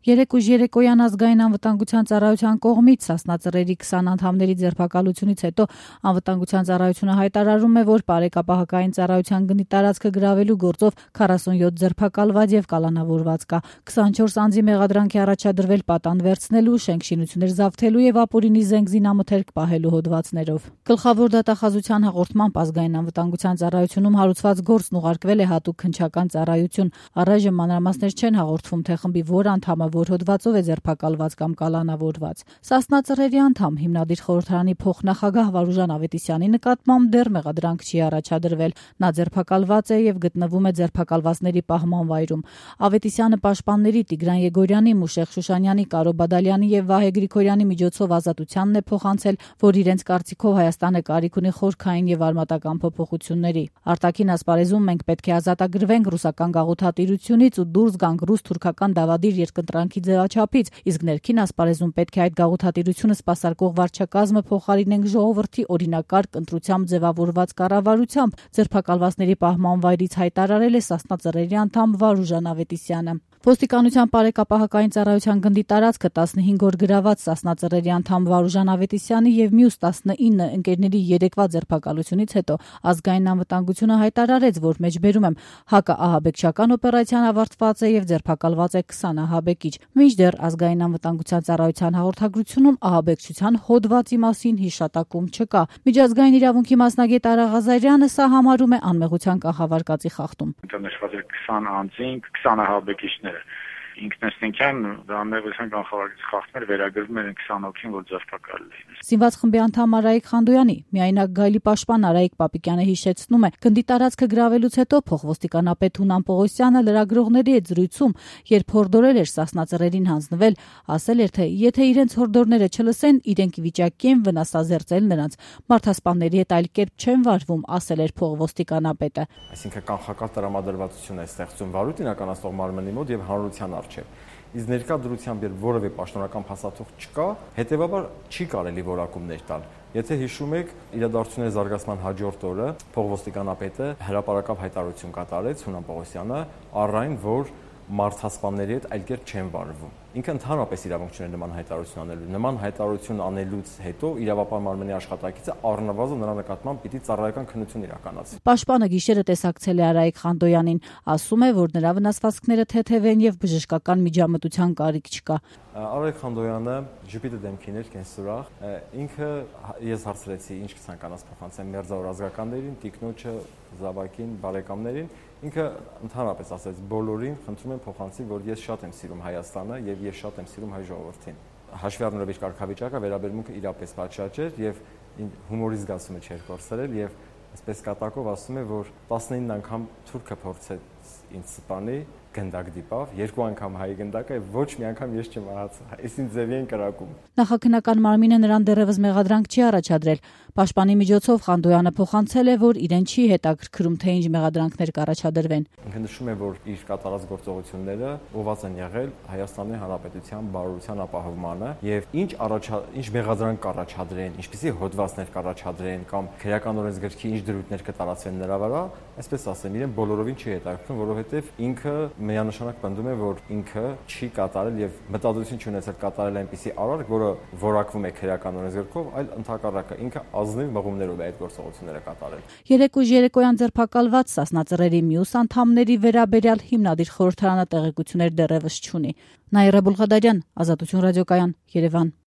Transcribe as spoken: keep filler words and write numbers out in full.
Երեկ ուժ երեկոյան ազգային անվտանգության ծառայության կողմից Սասնա Ծռերի քսան անդամների ձերբակալությունից հետո անվտանգության ծառայությունը հայտարարում է, որ բարեկապահական ծառայության գնդի տարածքը գրավելու գործով քառասունյոթ ձերբակալված եւ կալանավորված կա։ քսանչորս անձի մեղադրանք է առաջադրվել պատան վերցնելու, շենք-շինություններ զավթելու եւ ապօրինի զենք զինամթերք պահելու հոդվածներով։ Գլխավոր դատախազության հաղորդմամբ ազգային անվտանգության ծառայությունում հարուցված գործն ուղարկվել է հատուկ քննչական ծառայություն։ Առայժմ մանրամասներ չեն հաղորդվում, թե խմբի որ անդամը որ հոդվածով է ձերբակալված կամ կալանավորված։ Սասնա Ծռերի անդամ հիմնադիր խորհրդարանի փոխնախագահ Վարուժան Ավետիսյանի նկատմամբ դեռ մեղադրանք չի առաջադրվել։ Նա ձերբակալված է եւ գտնվում է ձերբակալվածների պահման վայրում։ Ավետիսյանը պաշտպանների Տիգրան Եգորյանի, Մուշեղ Շուշանյանի, Կարո Բադալյանի եւ Վահե Գրիգորյանի միջոցով ազատությանն է փոխանցել, որ իրենց կարծիքով Հայաստանը կարիք ունի խորքային եւ արմատական փոփոխությունների։ Արտաքին ասպարեզում մենք պետք է ազատագրվենք ռուսական գաղութատիրությունից ու դուրս գանք ռուս-թուրքական դավադիր երկընտրանքի ձևաչափից, իսկ ներքին ասպարեզում պետք է այդ գաղութատիրությունը սպասարկող վարչակազմը փոխարինենք ժողովրդի օրինակարգ ընտրությամբ ձևավորված կառավարությամբ, ձերբակալվածների պահման վայրից հայտարարել է Սասնա Ծռերի անդամ Վարուժան Ավետիսյանը։ Ոստիկանության բարեկապահական ծառայության գնդի տարածքը տասնհինգ օր գրաված Սասնա Ծռերի անդամ Վարուժան Ավետիսյանի եւ մյուս տասնինը ընկերների երեկվա ձերբակալությունից հետո ազգային անվտանգությունը հայտարարեց, որ մեջբերում եմ հակաահաբեկչական օպերացիան ավարտված է եւ ձերբակալված է քսան ահաբեկիչ։ Մինչդեռ ազգային անվտանգության ծառայության հաղորդագրությունում ահաբեկչության հոդվածի մասին հիշատակում չկա։ Միջազգային իրավունքի մասնագետ Արա Ղազարյանը սա համարում է անմեղության կահավարկածի խախտում։ Նշված է քսան անձին, քսան ահաբեկիչներ ինքնըստինքյան դա անմեղության կանխավարկածի խախտումներ վերագրվում են քսան հոգին, որ ձերբակալել էին։ Սինված խմբի անդամ Արայիկ Խանդոյանի միայնակ գայլի պաշտպան Արայիկ Պապիկյանը հիշեցնում է, գնդի տարածքը գրավելուց հետո փոխոստիկանապետ Հունան Պողոսյանը լրագրողների հետ զրույցում, երբ հորդորել էր Սասնա Ծռերին հանձնվել, ասել էր, թե եթե իրենց հորդորները չլսեն, իրենք վիճակի են վնասազերծել նրանց։ Մարդասպանների հետ այլ կերպ չեն վարվում, ասել էր փոխոստիկանապետը։ Այսինքն կանխական տրամադրվածություն է ստեղծում վարույթ իրականացնող մարմնի մոտ եւ հանրության առջեւ։ Իսկ ներկա դրությամբ երբ որևէ պաշտոնական փաստաթուղթ չկա, հետեւաբար չի կարելի որակումներ տալ։ Եթե հիշում եք, իրադարձությունների զարգացման հաջորդ օրը փոխոստիկանապետը հրապարակավ հայտարարություն կատարեց Հունան Պողոսյանը առայն, որ մարդասպանների հետ այլ կերպ չեն վարվում։ Ինքը ընդհանրապես իրավունք չունի նման հայտարարություն անելու։ Նման հայտարարություն անելուց հետո իրավապահ մարմնի աշխատակիցը առնվազն նրա նկատմամբ պիտի ծառայական քննություն իրականացնի։ Պաշտպանը գիշերը տեսակցել է Արայիկ Խանդոյանին, ասում է, որ նրա վնասվածքները թեթև են եւ բժշկական միջամտության կարիք չկա։ Արայիկ Խանդոյանը ժպիտը դեմքին էր կենսուրախ։ Ինքը ես հարցրեցի ինչ կցանկանաս փոխանցեմ մերձավոր ազգականներին, տիկնոջը, զավակին, բարեկամներին։ Ինքը ընդհանրապես ասաց բոլորին խնդրում եմ փոխանցի, որ ես շատ եմ սիրում Հայաստանը եւ ես շատ եմ սիրում հայ ժողովրդին։ Հաշվի առնելով իր կարգավիճակը վերաբերմունքը իրապես պատշաճ էր եւ հումորի զգացումը չէր կորցրել եւ այսպես կատակով ասում է, որ տասնինը անգամ թուրքը փորձեց ինձ սպանի, գնդակ դիպավ, երկու անգամ հայ գնդակը եւ ոչ մի անգամ ես չեմ մահացել։ Այսին ձևի են կրակում։ Նախաքննական մարմինը նրան դեռևս մեղադրանք չի առաջադրել։ Պաշտպանի միջոցով Խանդոյանը փոխանցել է, որ իրեն չի հետաքրքրում, թե ինչ մեղադրանքներ կառաջադրվեն։ Ինքը նշում է, որ իր կատարած գործողությունները ուղղված են եղել Հայաստանի Հանրապետության բարօրության ապահովմանը եւ ինչ առաջ ինչ մեղադրանք կառաջադրեն, ինչպիսի հոդվածներ կառաջադրեն կամ քրեական օրենսգրքի ինչ դրույթներ կտարածվեն նրա վրա, այսպես ասեմ, իրեն բոլորովին չի հետաքրքրում, որովհետեւ ինքը միանշանակ պնդում է, որ ինքը չի կատարել եւ մտադրություն չունեցել կատարել այնպիսի արարք, որը որակվում է քրեական օրենսգրքով, այլ ընդհակառակը ինքը ազնիվ մղումներով է այդ գործողությունները կատարել։ Երեկ ուժ երեկոյան ձերբակալված Սասնա Ծռերի մյուս անդամների վերաբերյալ հիմնադիր խորհրդարանը տեղեկություններ դեռևս չունի։ Նաիրա Բուլղադարյան, Ազատություն ռադիոկայան, Երևան։